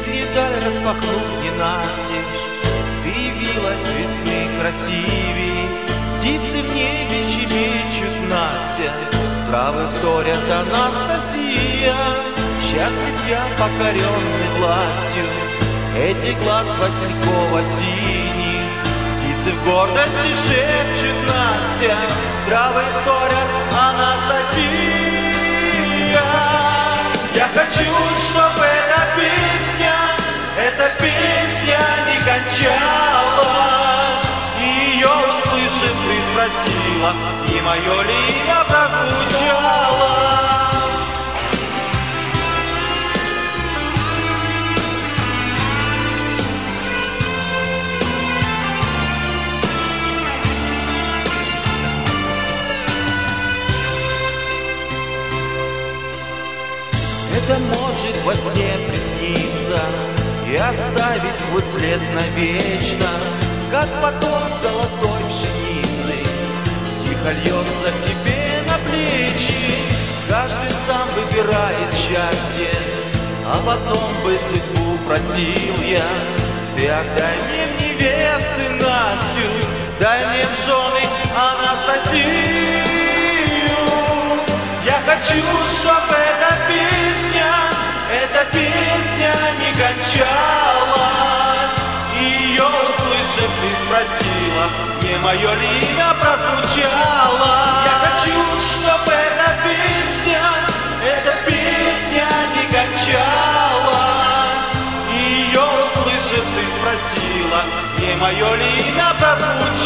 не даль распахнув ненастежь, ты явилась весны красивей. Птицы в небе щебечут Настя, травы вторят Анастасия. Счастлив я, покоренный властью этих глаз Василькова синих. Птицы в гордости шепчут Настя, травы вторят Анастасия. Я хочу, чтобы эта песня не кончалась. И ее услышав, ты спросила, и мое ли имя прозвучало. Это может во сне присниться и оставить свой след навечно, как поток золотой пшеницы тихо льется тебе на плечи. Каждый сам выбирает счастье, а потом бы судьбу просил я: ты отдай мне в невесты Настю, дай мне в жены Анастасию. Я хочу, чтобы эта песня не кончалась. И ее услышав, ты спросила, не мое ли имя прозвучало. Я хочу, чтобы эта песня не кончалась. И ее услышав, ты спросила, не мое ли имя прозвучало.